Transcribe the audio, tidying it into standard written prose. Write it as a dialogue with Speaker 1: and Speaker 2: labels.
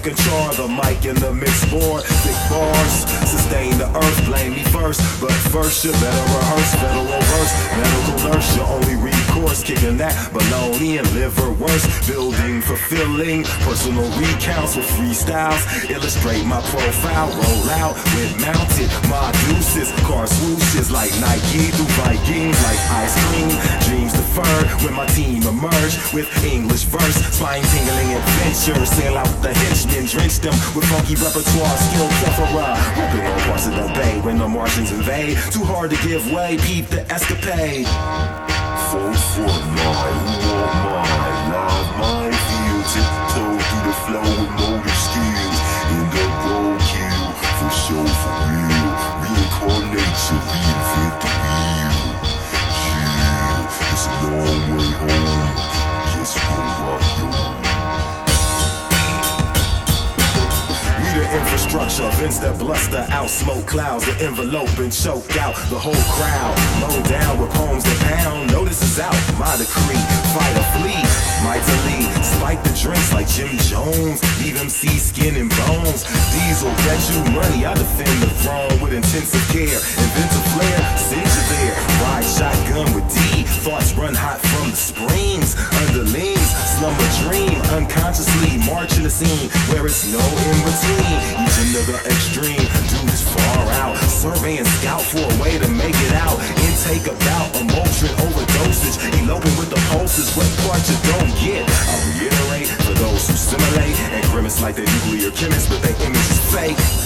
Speaker 1: can char the mic in the mixed board. Thick bars, sustain the earth, blame me first. But first you better rehearse, federal verse. Medical nurse, your only recourse. Kicking that baloney and liverwurst. Building, fulfilling, personal recounts with freestyles. Illustrate my profile, roll out with mounted. My deuces, car swooshes like Nike through Vikings like ice cream. Dreams deferred when my team emerged with English verse. Spine tingling adventures. Sail out the henchmen, drench them with funky repertoire. Skill plethora. Ripping on parts of the bay when the Martians invade. Too hard to give way, peep the escapade.
Speaker 2: 449, who want mine? Live my feel, tiptoe through the flow with motor skills. In the road queue, for show, for real. Reincarnate to reinvent the wheel. Yeah, it's a long way home. Yes, we'll rock your
Speaker 1: infrastructure, vents that bluster out smoke clouds, the envelope and choke out the whole crowd. Low down with poems that pound. Notice is out, my decree. Fight or flee, mightily. Spike the drinks like Jim Jones. Leave MC skin and bones. Diesel, get you money. I defend the throne with intensive care. Invent a flare, send you there. Ride shotgun with D. Thoughts run hot from the springs. Underlings, slumber dream. Unconsciously marching the scene where it's no in between. Each end of the extreme, dudes far out. Survey and scout for a way to make it out. Intake about a Motrin overdosage. Eloping with the pulses, what part you don't get. I reiterate for those who simulate and grimace like they're nuclear chemists, but their image is fake.